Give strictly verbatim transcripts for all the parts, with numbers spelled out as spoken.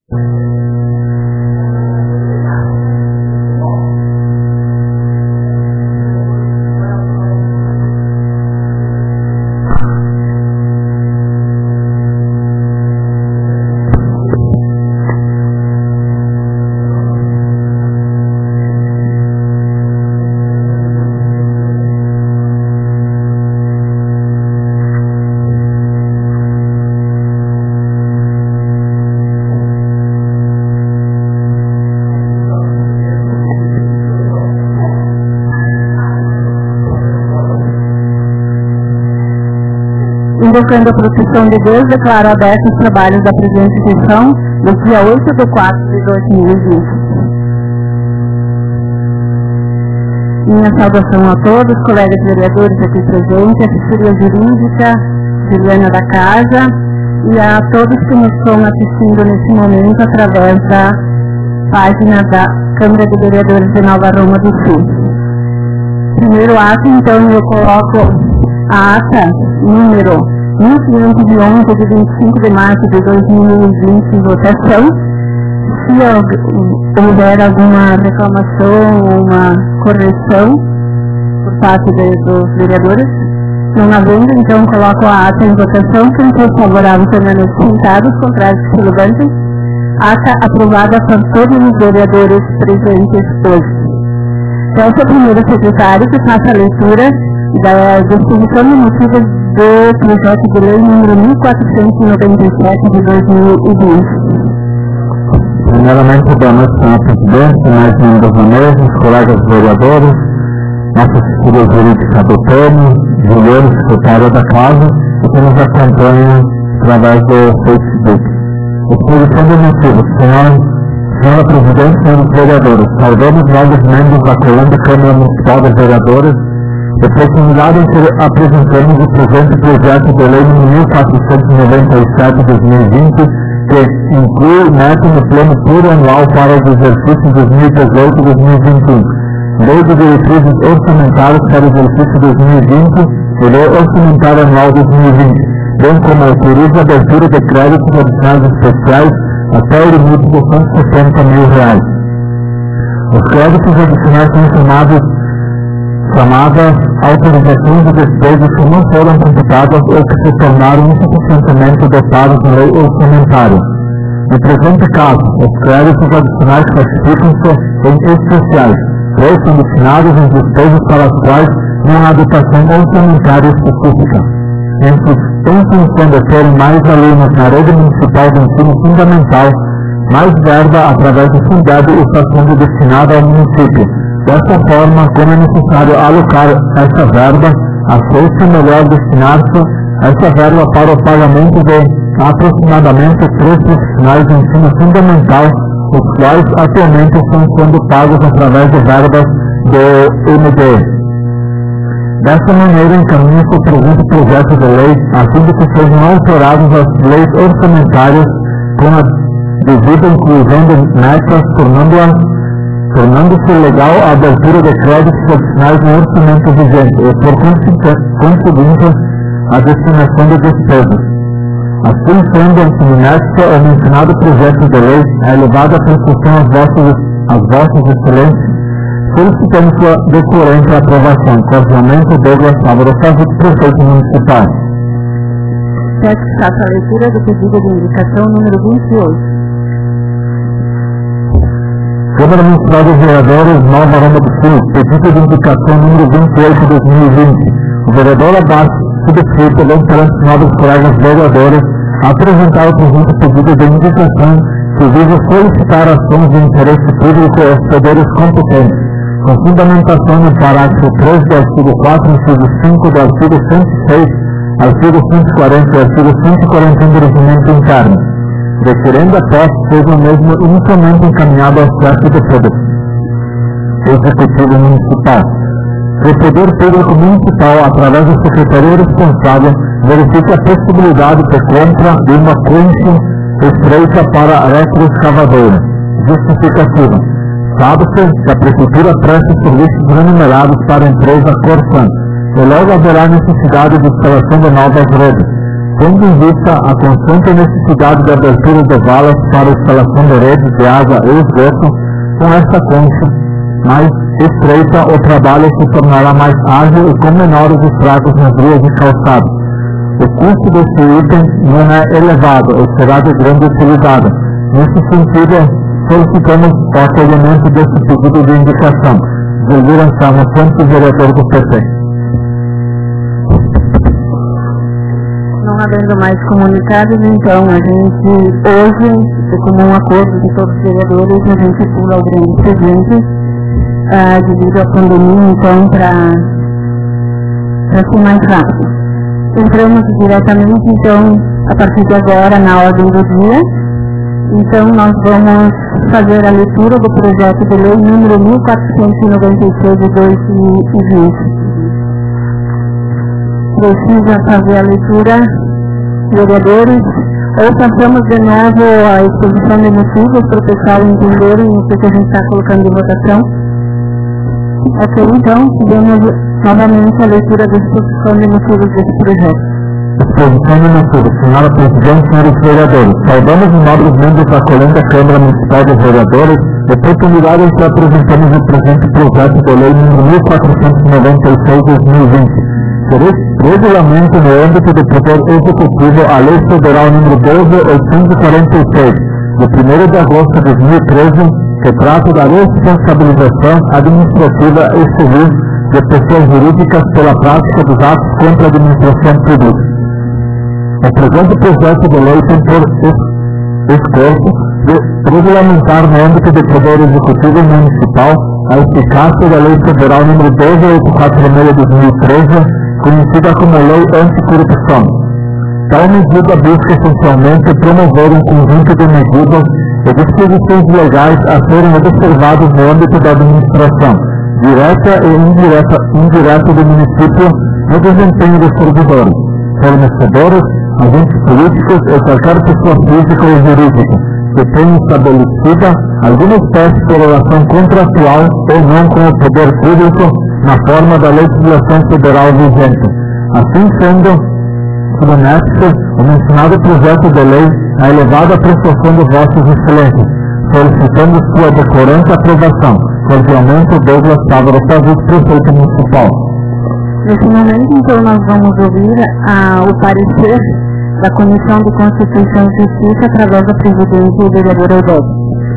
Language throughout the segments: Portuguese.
Invocando a proteção de Deus, declaro abertos os trabalhos da presente sessão no dia oito de quatro de dois mil e vinte. Minha saudação a todos, colegas vereadores aqui presentes, a assessoria jurídica, Juliana da Casa, e a todos que nos estão assistindo nesse momento através da página da Câmara de Vereadores de Nova Roma do Sul. Primeiro ato, então, eu coloco a ata número mil quinhentos e onze, de vinte e cinco de março de dois mil e vinte, em votação. Se houver alguma reclamação ou uma correção por parte de, dos vereadores, não havendo, então coloco a ata em votação. Quem for favorável permanece sentados, contrários que se levantem. Ata aprovada por todos os vereadores presentes hoje. Peço ao primeiro secretário que faça a leitura da disposição de motivos do projeto de lei número mil quatrocentos e noventa e sete de dois mil e vinte. Primeiramente, boa noite, senhor presidente, mais membros da mesa, os colegas vereadores, nossa assessoria jurídica do T E M, Juliano, secretária da Casa, e que nos acompanha através do Facebook. Exposição de motivos, senhor, senhora presidente, senhores vereadores, saudamos novos membros da Colômbia Câmara Municipal de Vereadores. A oportunidade em que apresentamos o presente projeto de lei mil quatrocentos e noventa e sete de dois mil e vinte, que inclui o meta no plano plurianual para os exercícios dois mil e dezoito e dois mil e vinte e um, lei de diretrizes orçamentárias para o exercício dois mil e vinte e lei orçamentária anual dois mil e vinte, bem como autoriza a abertura de créditos adicionais especiais até o limite de cento e setenta mil reais. Os créditos adicionais são chamados chamadas autorizações de despesas que não foram computadas ou que se tornaram insuficientemente dotadas na lei orçamentária. No presente caso, os créditos adicionais classificam-se em especiais, pois são destinados às despesas para as quais não há dotação orçamentária específica. Em função de terem mais alunos na rede municipal de ensino fundamental, mais verba através do Fundeb está sendo destinada ao município. Dessa forma, como é necessário alocar essa verba, aceita melhor destinar-se essa verba para o pagamento de aproximadamente três profissionais de ensino fundamental, os quais atualmente estão sendo pagos através de verbas do M D E. Dessa maneira, encaminha-se o presente projeto de lei, a fim de que sejam alteradas as leis orçamentárias com a devida inclusão de metas, tornando-as tornando-se legal a abertura de créditos adicionais no orçamento vigente e, por conseguinte, a destinação de despesas. Assim sendo, em anexo ao mencionado projeto de lei, é elevada a discussão às vossas, às vossas excelências, solicitando sua decorrente aprovação. Cordialmente, Douglas Álvaro Fávaro, prefeito municipal. Peço que faça a leitura do pedido de indicação número vinte e oito. Câmara Municipal dos Vereadores, Nova Roma do Sul, pedido de indicação número vinte e oito de dois mil e vinte. O vereador abaixo, subscrito, bem perante novos colegas vereadores, apresentar o presente pedido de indicação que visa solicitar ações de interesse público aos poderes competentes, com fundamentação no parágrafo três do artigo quatro, inciso cinco do artigo cento e seis, artigo cento e quarenta e artigo cento e quarenta e um do regimento interno, requerendo a posse seja o mesmo inicialmente encaminhado ao chefe do Poder Executivo Municipal. O Poder Público Municipal, através da Secretaria responsável, verifica a possibilidade de compra de uma concha estreita para a retroescavadeira. Justificativa. Sabe-se que a Prefeitura presta serviços remunerados para a empresa Corsan, e logo haverá necessidade de instalação de novas redes. tendo em vista a constante necessidade de abertura de valas para a instalação de redes de água e esgoto, com esta concha mais estreita, o trabalho se tornará mais ágil e com menores estragos nas vias e calçados. O custo deste item não é elevado e será de grande utilidade. Nesse sentido, solicitamos o acolhimento desse pedido de indicação. Julio Anselmo Santos, vereador do P T. Não havendo mais comunicados, então a gente, hoje, de comum acordo de todos os vereadores, a gente pula o grande presente, ah, devido à pandemia, então, para ser mais rápido. Entramos diretamente, então, a partir de agora, na ordem do dia. Então, nós vamos fazer a leitura do projeto de lei número mil quatrocentos e noventa e seis de dois mil e vinte. Precisa fazer a leitura, vereadores, ou passamos de novo a exposição de motivos para o pessoal entenderem o que a gente está colocando em votação. Ok, então, vamos novamente a leitura da exposição de motivos desse projeto. Exposição de motivos. Senhora Presidente, senhores vereadores, saudamos os nobres membros da Colenda Câmara Municipal dos Vereadores, oportunidade em que apresentamos o presente projeto de lei número mil quatrocentos e noventa e seis de dois mil e vinte, que regulamenta no âmbito do Poder Executivo a Lei Federal número doze mil oitocentos e quarenta e seis, de primeiro de agosto de dois mil e treze, que trata da responsabilização administrativa e civil de pessoas jurídicas pela prática dos atos contra a administração pública. O presente projeto de lei tem por escopo de regulamentar no âmbito do Poder Executivo Municipal a eficácia da Lei Federal número doze mil oitocentos e quarenta e seis de dois mil e treze, conhecida como Lei Anticorrupção. Tal medida busca essencialmente promover um conjunto de medidas e disposições legais a serem observadas no âmbito da administração, direta e indireta, indireta do município no desempenho dos servidores, fornecedores, agentes políticos e qualquer pessoa física ou jurídica que tenha estabelecida alguma espécie de relação contratual ou não com o poder público na forma da legislação federal vigente. Assim sendo, submete-se o mencionado projeto de lei à elevada apreciação de vossas excelências, solicitando sua decorante aprovação. Cordialmente, Douglas Távora Pavus, prefeito municipal. Nesse momento, então, nós vamos ouvir a, o parecer da Comissão de Constituição e Justiça através da presidente e vereadora Odete.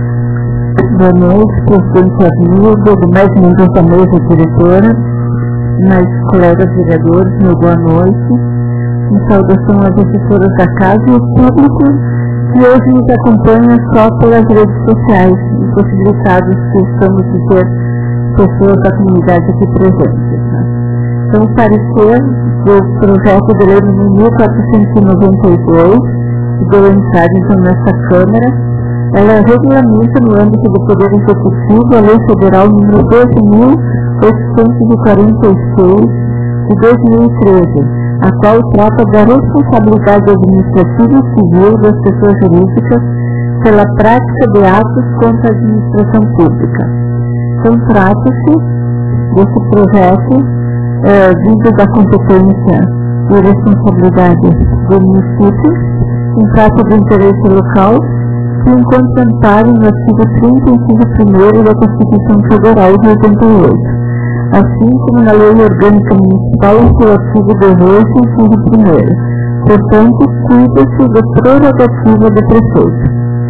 Boa noite, presidente amigo, mais membros da mesa diretora, mais colegas vereadores, meu boa noite. Uma saudação às assessoras da casa e ao público que hoje nos acompanha só pelas redes sociais, impossibilitados que estamos de ter pessoas da comunidade aqui presentes. Né? Então, o parecer do projeto de lei mil quatrocentos e noventa e dois, que deu entrada então nesta Câmara, ela regulamenta no âmbito do Poder Executivo a Lei Federal número doze mil oitocentos e quarenta e seis de dois mil e treze, a qual trata da responsabilidade administrativa e civil das pessoas jurídicas pela prática de atos contra a administração pública. Então, trata-se desse projeto eh, vindo da competência e responsabilidade do município, em trata do interesse local, que encontra amparo no artigo trinta, inciso primeiro da Constituição Federal de oitenta e oito, assim como na Lei Orgânica Municipal em seu artigo dezoito, inciso primeiro. Portanto, cuida-se da prerrogativa do prefeito.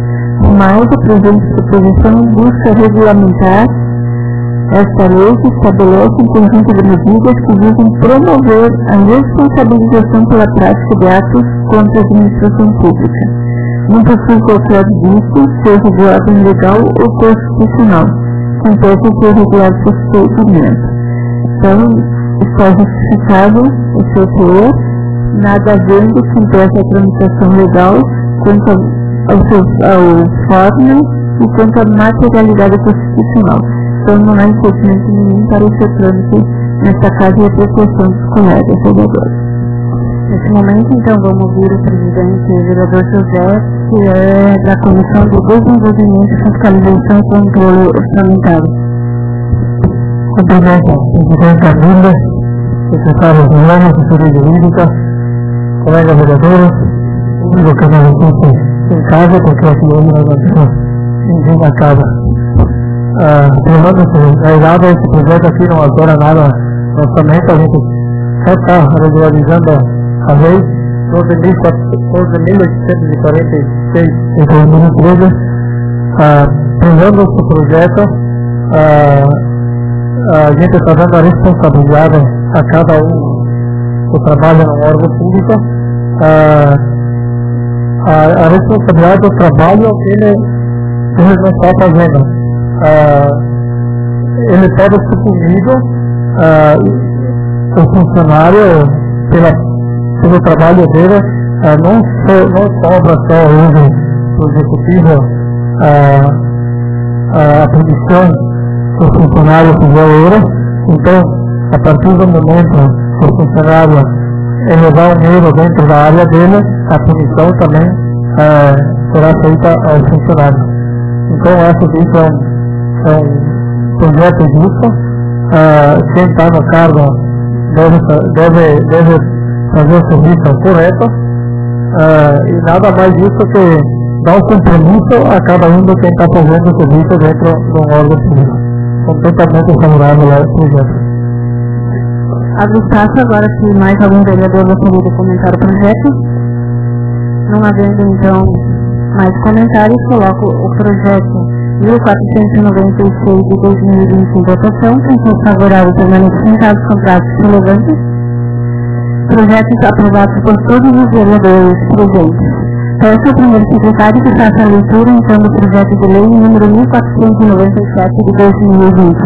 Mas a presente proposição busca regulamentar esta lei que estabelece um conjunto de medidas que visam promover a responsabilização pela prática de atos contra a administração pública. Não possui qualquer vício, seja de ordem legal ou constitucional, compete ser regulado por procedimento. Então, está justificável o seu teor, nada havendo que impeça a tramitação legal quanto ao, seu, ao forma e quanto à materialidade constitucional. Então, não há impedimento nenhum para o seu trâmite nesta casa e apreciação dos colegas vereadores. Nesse momento, então, vamos ouvir o presidente o vereador José, que é da Comissão de Desenvolvimento, Fiscalização e Controle Orçamentário. Cumprimento a presidente Camila, secretário Juliana, assessoria jurídica, colegas vereadores, público que nos assiste em casa, porque aqui hoje nós estamos ninguém na casa. Lembrando-se, na verdade, esse projeto aqui não altera nada no orçamento, a gente só está regularizando a lei doze mil oitocentos e quarenta e seis de dois mil e treze. Lembrando esse projeto, uh, a gente está dando a responsabilidade a cada um que trabalha no órgão público, uh, a, a responsabilidade do trabalho ele, ele não está fazendo. Uh, ele pode ser punido, uh, o funcionário, pela, pelo trabalho dele, uh, não, so, não sobra só hoje o executivo uh, a punição que o funcionário fizer hoje. Então, a partir do momento que o funcionário elevar um erro dentro da área dele, a punição também uh, será feita ao funcionário. Então, eu acho que isso é um é um projeto justo. Uh, quem está no cargo deve, deve, deve fazer o serviço correto, uh, e nada mais justo que dar um compromisso a cada um de quem está fazendo o serviço dentro de um órgão público. Completamente favorável ao projeto. Abre espaço agora se mais algum vereador gostaria de comentar o projeto. Não havendo então mais comentários, coloco o projeto mil quatrocentos e noventa e seis de dois mil e vinte em votação. Quem for favorável permanecer sentados com braços se levante. Projetos aprovados por todos os vereadores presentes. Peço ao primeiro secretário que faça a leitura então do projeto de lei número mil quatrocentos e noventa e sete de dois mil e vinte.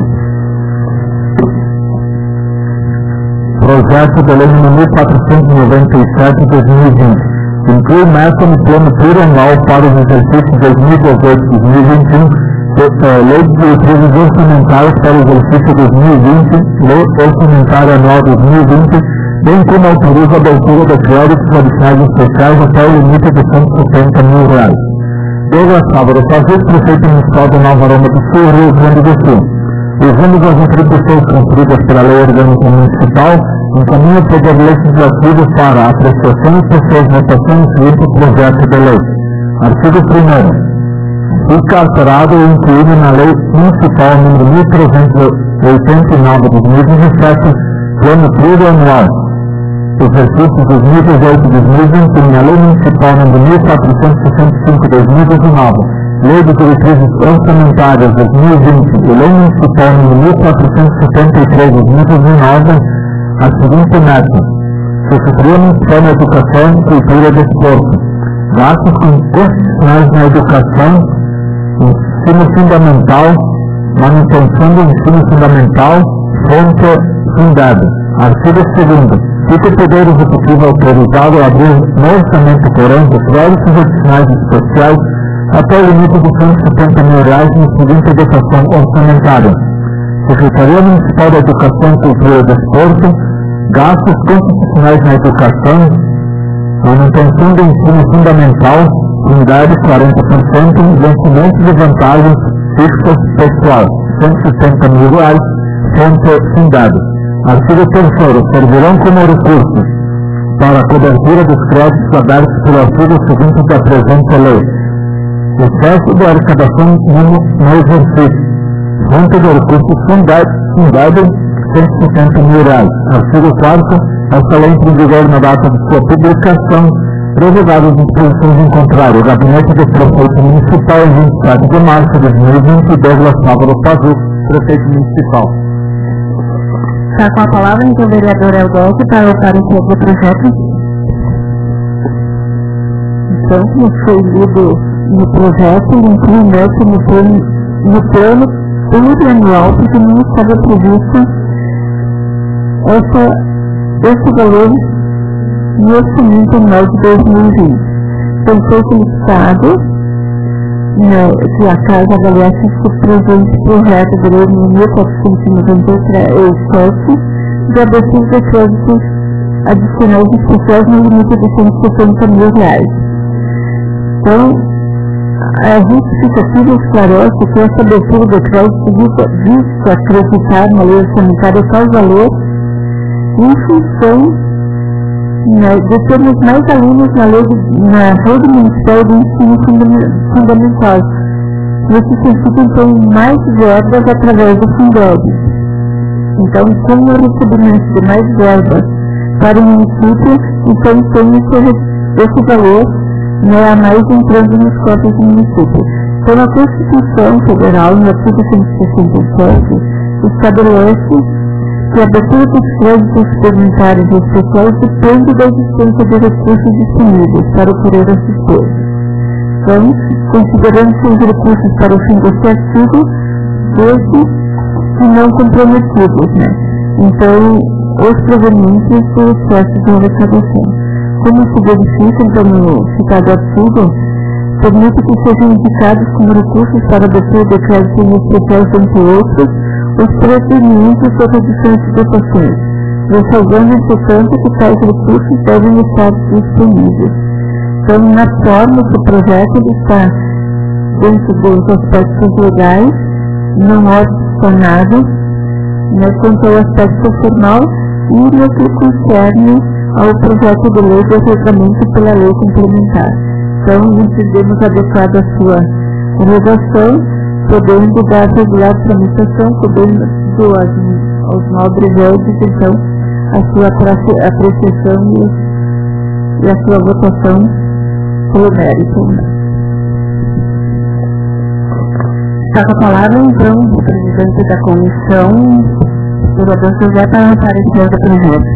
Projeto de lei número mil quatrocentos e noventa e sete de dois mil e vinte. Inclui meta no plano plurianual para os exercícios dois mil e dezoito a dois mil e vinte e um, lei de diretrizes orçamentárias para o exercício dois mil e vinte, lei orçamentária anual dois mil e vinte, bem como autoriza a abertura de créditos adicionais especiais até o limite de cento e setenta mil reais. Douglas Sábado, fazer prefeito municipal de Nova Aroma do Sul, Rio Grande do Sul. Usando as atribuições conferidas pela Lei Orgânica Municipal, encaminha o poder legislativo para a apreciação e pessoas votação no seguinte projeto de lei. Artigo primeiro. Fica alterado e incluído na Lei Municipal número mil trezentos e oitenta e nove de dois mil e dezessete, plano plurianual, exercícios dois mil e dezoito a dois mil e vinte e um, a Lei Municipal número mil quatrocentos e sessenta e cinco de dois mil e dezenove, Lei de Diretrizes Orçamentárias dois mil e vinte e Lei Municipal número mil quatrocentos e setenta e três de dois mil e dezenove, a seguinte meta: Secretaria Municipal da Educação, Cultura e Desporto. Gastos constitucionais na educação, ensino fundamental, manutenção do ensino fundamental, fonte fundada. Artigo segundo. Fica o Poder Executivo autorizado a abrir no orçamento corrente créditos adicionais especiais até o limite de cento e setenta mil reais na seguinte dotação orçamentária: Secretaria Municipal da Educação, Cultura e Desporto, gastos constitucionais na educação, manutenção do ensino fundamental, unidade quarenta por cento, vencimento de vantagens fixas pessoal, cento e setenta mil reais, fonte fundada. Artigo terceiro. Servirão como recursos para a cobertura dos créditos abertos pelo artigo seguinte da presente lei: excesso de arrecadação no exercício, fonte de recursos fundada, cento e setenta mil reais. Artigo quarto. Esta lei entra em vigor na data de sua publicação, revogadas as disposições em contrário. O Gabinete do Prefeito Municipal, em vinte e sete de março de dois mil e vinte, Douglas Sábado Pazu, Prefeito Municipal. Está com a palavra então o vereador Eldete para o parecer do projeto. Então, como foi lido no projeto, inclui meta no plano, no plano plurianual, porque não estava previsto essa, esse valor no orçamento anual de dois mil e vinte. Então, foi solicitado né, que a Casa avaliasse esse presente projeto de lei mil quatrocentos e noventa e sete de abertura de créditos adicionais especiais no limite de cento e setenta mil reais. Então, a justificativa esclarece que essa abertura de crédito visa acreditar na lei orçamentária tal valor em função né, de termos mais alunos na, lei, na rede municipal de ensino fundamental. Nesse sentido, então, mais verbas através do Fundeb. Então, com o recebimento de mais verbas para o município, então tem esse, esse valor, né, a mais entrando nos cofres do município. Então, a Constituição Federal, no artigo cento e sessenta e sete, estabelece que a abertura dos créditos suplementares e especiais depende da existência de recursos disponíveis para ocorrer as despesas. Então, considerando-se os recursos para o fim deste artigo, desde que não comprometidos, né? Então, os provenientes do excesso de arrecadação. Como se verifica, então, no citado artigo, permite que sejam indicados como recursos para a abertura de créditos especiais, entre outros, os provenientes da redução de dotações, ressalvando, entretanto, que tais recursos devem estar disponíveis. Então, na forma que o projeto ele está dentro dos aspectos legais, não adicionados, né, quanto ao aspecto formal e no que concerne ao projeto de lei de regulamento pela lei complementar. Então, entendemos adequada a sua redação, podendo dar regular tramitação, podendo aos, aos nobres órgãos, então, a sua apreciação e, e a sua votação pelo mérito. Está com a palavra, então, o presidente da comissão, o vereador José, para o parecer do projeto.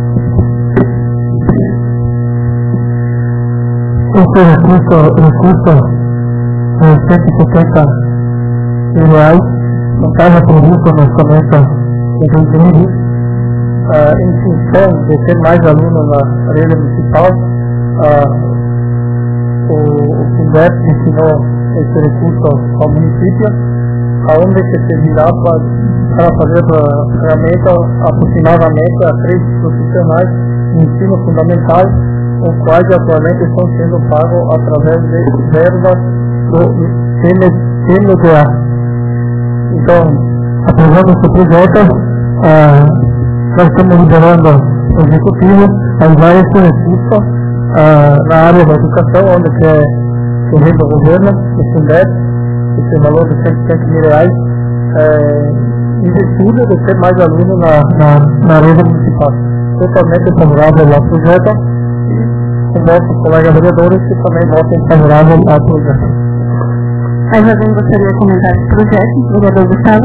Esse recurso, recurso de cento e setenta reais, não estava previsto no orçamento de dois mil e vinte, uh, em função de ter mais alunos na rede municipal. Uh, o Fundeb ensinou esse recurso ao, ao município, aonde que se virava para fazer realmente aproximadamente a três profissionais de ensino fundamental, os quais atualmente estão sendo pagos através de verbas do C M D A. Então, apesar desse projeto, uh, nós estamos liberando o executivo a usar esse recurso uh, na área da educação, onde que é o rei do governo, o Fundeb, esse valor de cento e cinquenta mil reais, é, em virtude de ter mais alunos na, na, na rede municipal. Totalmente favorável ao projeto e com nossos colegas vereadores que também votem favorável ao projeto. Mais alguém gostaria de comentar esse projeto? Vereador Gustavo?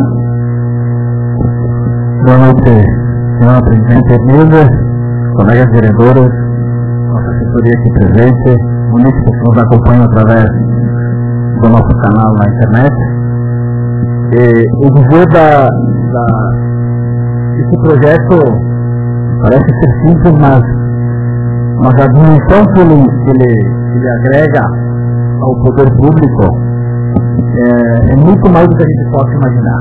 Boa noite, senhora presidente Emília, colegas vereadores, nossa assessoria aqui presente, munícipes que nos acompanham através do nosso canal na internet. E o dizer da, da, esse projeto parece ser simples, mas, mas a dimensão que ele, que ele, que ele agrega ao poder público é, é muito mais do que a gente possa imaginar.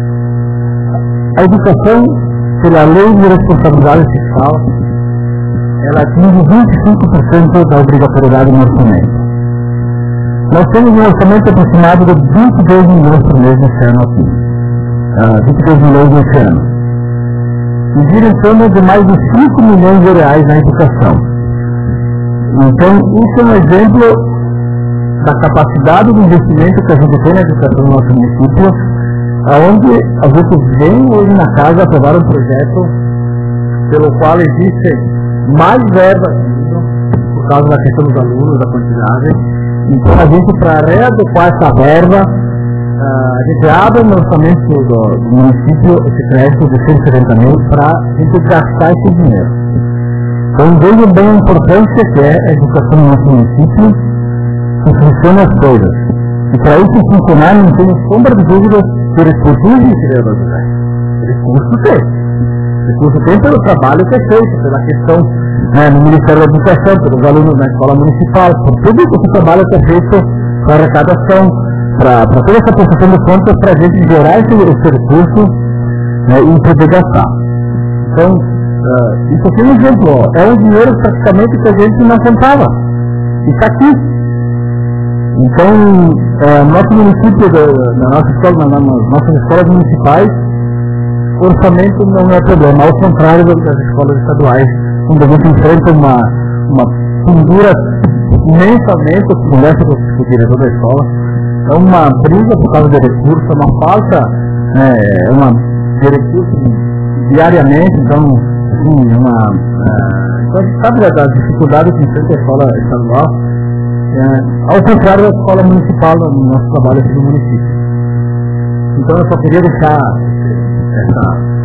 A educação, pela lei de responsabilidade fiscal, ela atinge vinte e cinco por cento da obrigatoriedade no orçamento. Nós temos um orçamento aproximado de vinte e dois milhões por mês nesse ano aqui. Uh, vinte e dois milhões nesse ano. E gira em torno de mais de cinco milhões de reais na educação. Então, isso é um exemplo da capacidade de investimento que a gente tem na educação no nosso município, onde a gente vem hoje na casa aprovar um projeto pelo qual existe mais verbas por causa da questão dos alunos, da quantidade. Então a gente, para readequar essa verba, uh, a gente abre no orçamento do, do município esse crédito de cento e setenta mil para a gente gastar esse dinheiro. Então vejo bem a importância que é a educação no nosso município, que funciona as coisas. E para isso funcionar, não tenho sombra de dúvida que recurso existe, vereador José. Recurso tem. Recurso tem pelo trabalho que é feito, pela questão, né, no Ministério da Educação, pelos alunos na escola municipal, por tudo esse trabalho que é feito para a arrecadação, para toda essa prestação de contas, para a gente gerar esse, esse recurso, né, e poder gastar. Então, uh, isso aqui é um exemplo, ó, é um dinheiro praticamente que a gente não contava. E está aqui. Então, uh, nosso município, na nossa escola, nas nossas escolas municipais, o orçamento não é problema, ao contrário das escolas estaduais, quando a gente enfrenta uma, uma pendura imensamente, eu converso com o diretor da escola, é uma briga por causa de recursos, é uma falta, é uma de recursos diariamente, então, assim, uma, é, a gente sabe das dificuldades que enfrenta a escola estadual, é, ao contrário da escola municipal, no nosso trabalho aqui no município. Então eu só queria deixar essa,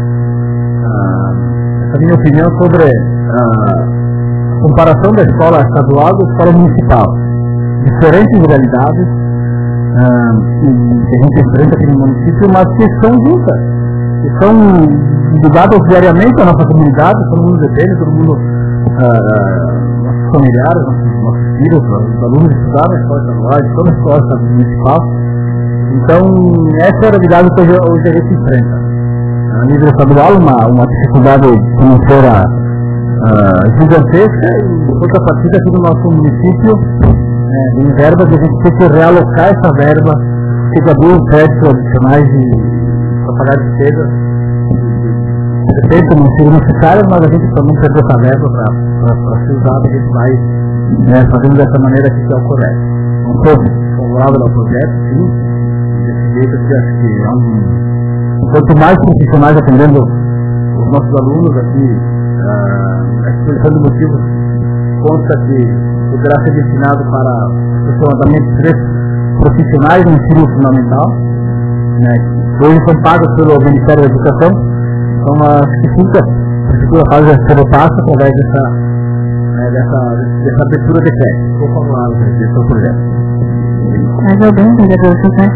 essa minha opinião sobre a comparação da escola estadual e da escola municipal. Diferentes realidades uh, que a gente enfrenta aqui no município, mas que são juntas, que são ligadas diariamente à nossa comunidade, todo mundo depende, todo mundo, uh, nossos familiares, nossos, nossos filhos, os alunos estudaram na escola estadual, toda a escola municipal. Então, essa é a realidade que hoje, hoje a gente enfrenta. A nível estadual, uma, uma dificuldade financeira uh, gigantesca, e em contrapartida aqui no nosso município, é, em verbas, a gente tem que realocar essa verba, tem que abrir créditos adicionais para pagar despesas, de repente não seriam necessárias, mas a gente também perdeu essa verba para ser usada, a gente vai, né, fazendo dessa maneira que é o correto. Um pouco favorável ao projeto, sim. Desse jeito aqui, acho que é um... quanto mais profissionais atendendo os nossos alunos aqui, a exposição de motivos consta que poderá ser destinado para aproximadamente três profissionais no ensino fundamental, né, que hoje são pagos pelo Ministério da Educação. Então acho que fica a prefeitura faz essa repassa através dessa, né, dessa, dessa abertura de crédito. Por favor, desse projeto. Mais alguém, vereador José?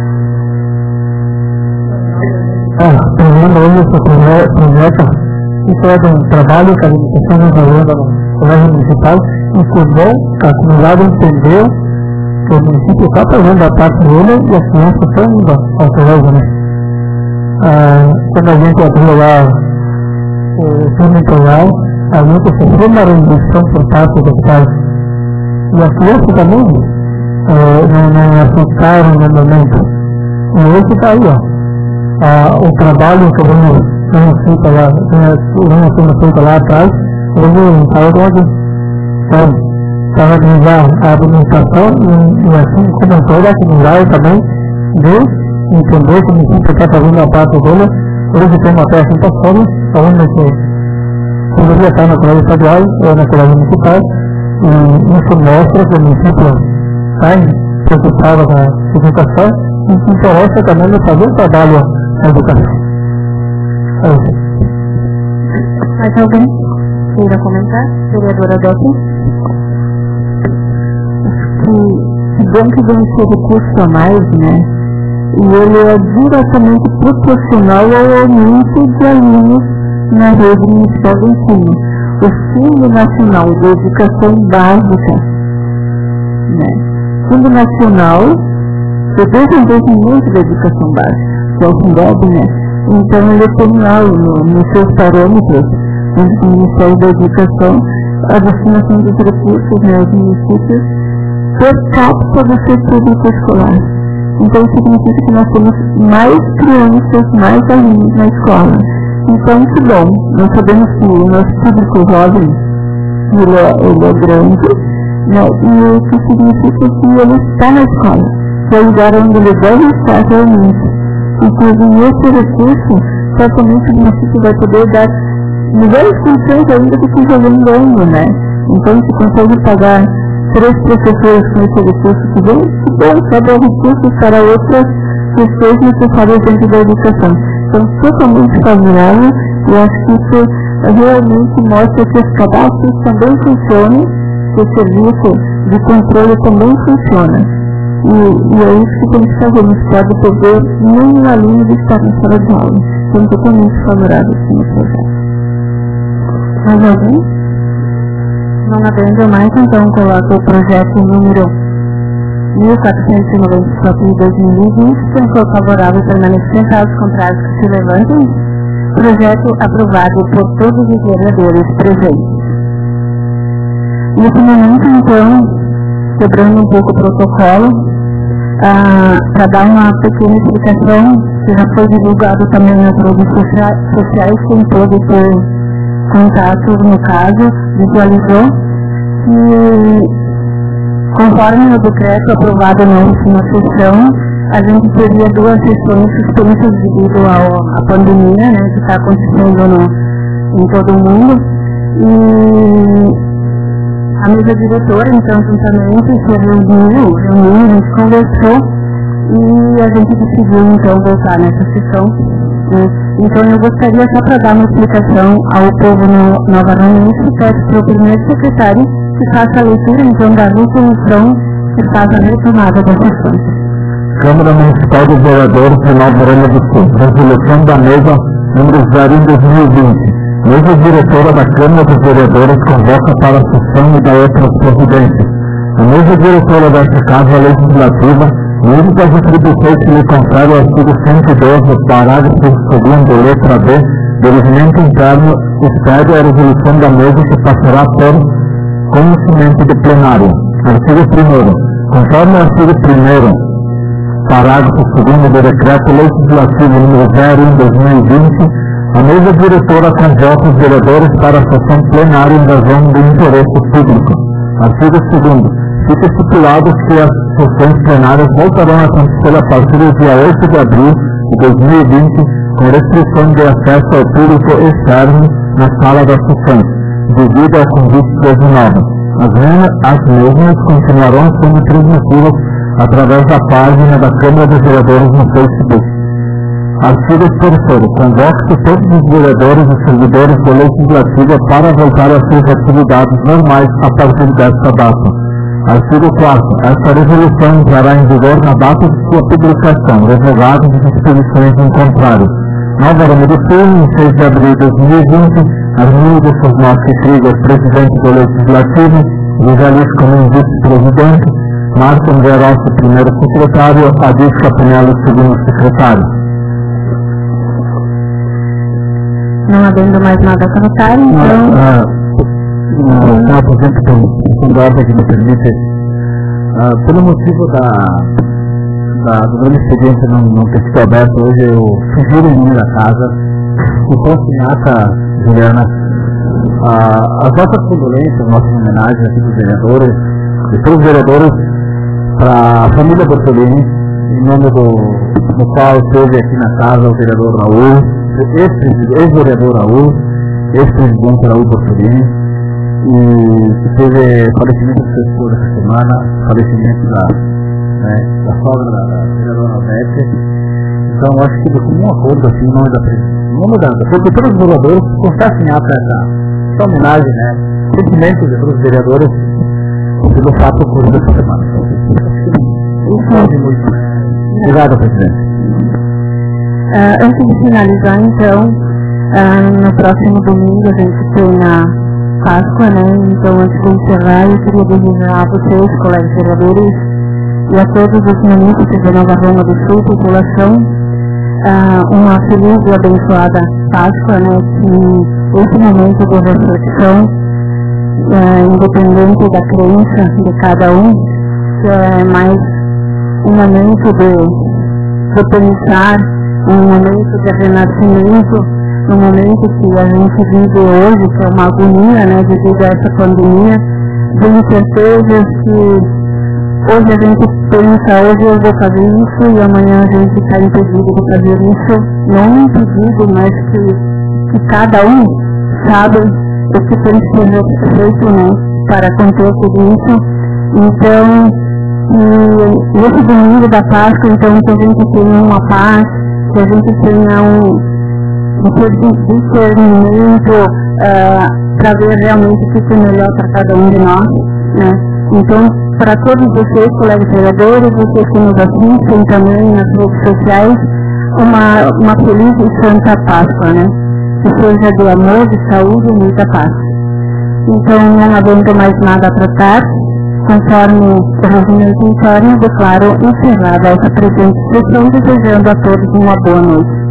Terminando hoje esse projeto, isso é de um trabalho que a administração desenvolveu no colégio municipal, e que bom que a comunidade entendeu que o município está fazendo a parte dele e as crianças estão indo ao colégio, né? Ah, quando a gente abriu lá o turno integral, a gente sofreu uma rendição por parte dos pais. E as crianças também eh, não, não aceitaram no momento. E hoje está aí, ó. Ah, o trabalho que vamos feito lá, vamos sendo feito lá atrás, hoje está onde então, para organizar a administração e, e assim como toda a comunidade também de entender que o município está fazendo a parte dele. Hoje tem uma peça em Pascoal, onde que poderia estar no colégio estadual ou no colégio municipal, e isso mostra que o município está preocupado com a educação e se interessa também de fazer um trabalho na educação. É isso. Mais alguém queira comentar? Vereadora Débora? Que bom que vem esse recurso a mais, né? E ele é diretamente proporcional ao aumento de alunos na rede municipal de ensino. O Fundo Nacional de Educação Básica, né? Fundo Nacional de Desenvolvimento da Educação Básica, que é o Fundeb, né? Então ele tem lá no, nos seus parâmetros, dentro do Ministério da Educação, a destinação dos recursos, né, aos municípios per capita do seu público escolar. Então isso significa que nós temos mais crianças, mais alunos na escola. Então, que bom, nós sabemos que o nosso público jovem ele é, ele é grande, né, e o que significa que ele está na escola, que é o lugar onde ele deve estar realmente. E que esse recurso, certamente o município vai poder dar melhores funções ainda do que já vem dando, né? Então, se consegue pagar três professores com esse recurso que vem, que bom, sobra recursos para outras questões necessárias dentro da educação. Então, totalmente favorável, e acho que isso realmente mostra que os cadastros também funcionam, que o serviço de controle também funciona. E, e é isso que temos que fazer, não se pode perder nenhum aluno de estar na sala de aula. São totalmente favoráveis no projeto. Mais alguém? Não havendo mais, então coloco o projeto número mil quatrocentos e noventa e quatro de dois mil e vinte, quem for favorável permanecer sentados, contrários que se levantem. Projeto aprovado por todos os vereadores presentes. Nesse momento, então, quebrando um pouco o protocolo, ah, para dar uma pequena explicação, que já foi divulgado também nas redes sociais, sociais com todo por contato, no caso, visualizou que, conforme o decreto aprovado na última sessão, a gente teria duas sessões suspensas devido à pandemia, né, que está acontecendo no, em todo o mundo. E a mesa diretora, então, juntamente, se reuniu, reuniu, a gente conversou e a gente decidiu, então, voltar nessa sessão. Né. Então, eu gostaria, só para dar uma explicação ao povo no Nova Romense, peço para o primeiro secretário que faça a leitura, então, da resolução que faz a retomada das sessões. Câmara Municipal dos Vereadores de Nova Orelha do Sul. Resolução da mesa número zero em dois mil e vinte. Mesa diretora da Câmara dos Vereadores convoca para a sessão e da outras providências. A mesa diretora desta Casa Legislativa, no uso das atribuições que lhe confere o artigo cento e doze, parágrafo segundo, letra B, do regimento interno, expede a resolução da mesa que passará por conhecimento do plenário. Artigo primeiro. Conforme o artigo primeiro, parágrafo segundo do Decreto Legislativo número zero em dois mil e vinte, a mesa diretora convoca os vereadores para a sessão plenária em razão do interesse público. Artigo segundo. Fica estipulado que as sessões plenárias voltarão a acontecer a partir do dia oito de abril de dois mil e vinte, com restrição de acesso ao público externo na sala das sessões, devido ao convite dezenove. As, as mesmas continuarão sendo transmitidas através da página da Câmara dos Vereadores no Facebook. Artigo terceiro. Convoca-se todos os vereadores e servidores da Legislativa para voltar às suas atividades normais a partir desta data. Artigo quarto. Esta resolução entrará em vigor na data de sua publicação, revogadas as disposições em contrário. Nova Orelha do Sul, em seis de abril de dois mil e vinte, Armildo Sosnoski Krieger, presidente do Legislativo, José Luiz Comum, vice-presidente, Marco André Rossi, primeiro secretário, Adis Capinello, segundo secretário. Não havendo mais nada a colocar, então... Senhor presidente, com ordem que me permite, uh, pelo motivo da, da, do meu expediente não, não ter sido aberto hoje, eu sugiro em nome da casa que possa em ata, Juliana, uh, as nossas condolências, as nossas homenagens aqui dos vereadores, de todos os vereadores, para a família Bortolini, em nome do, do qual esteve aqui na casa o vereador Raul, ex-vereador Raul, ex-presidente Raul Bortolini, e que teve falecimento do seu esposo essa semana, falecimento da, né, da sogra da, da vereadora Alvete. Então, eu acho que de comum acordo, assim, em nome da presidência, porque todos os vereadores confessam em ata essa, essa homenagem, né, sentimentos de todos os vereadores, pelo fato ocorrido essa semana. Então, muito. Obrigado, presidente. Uh, antes de finalizar, então, uh, no próximo domingo a gente tem a Páscoa, né? Então, antes de encerrar, eu queria desejar a vocês, colegas vereadores, e a todos os munícipes da Nova Roma do Sul, população, uh, uma feliz e abençoada Páscoa, né? Que esse momento de reflexão, uh, independente da crença de cada um, que é mais um momento de, de pensar, um momento de renascimento, no momento que a gente vive hoje, que é uma agonia, né, devido a essa pandemia, de incertezas que hoje a gente pensa, hoje eu vou fazer isso e amanhã a gente está impedido de fazer isso, não impedido, mas que, que cada um sabe o que tem que ser feito, né, para conter tudo isso. Então, e nesse domingo da Páscoa, então, que a gente tenha uma paz, que a gente tenha um discernimento uh, para ver realmente o que é melhor para cada um de nós, né? Então, para todos vocês, colegas vereadores, vocês que nos assistem também nas redes sociais, uma, uma feliz e santa Páscoa, né? Que seja de amor, de saúde e muita paz. Então, não havendo mais nada a tratar, conforme o regimento interno, declaro encerrada essa presente sessão, desejando a todos uma boa noite.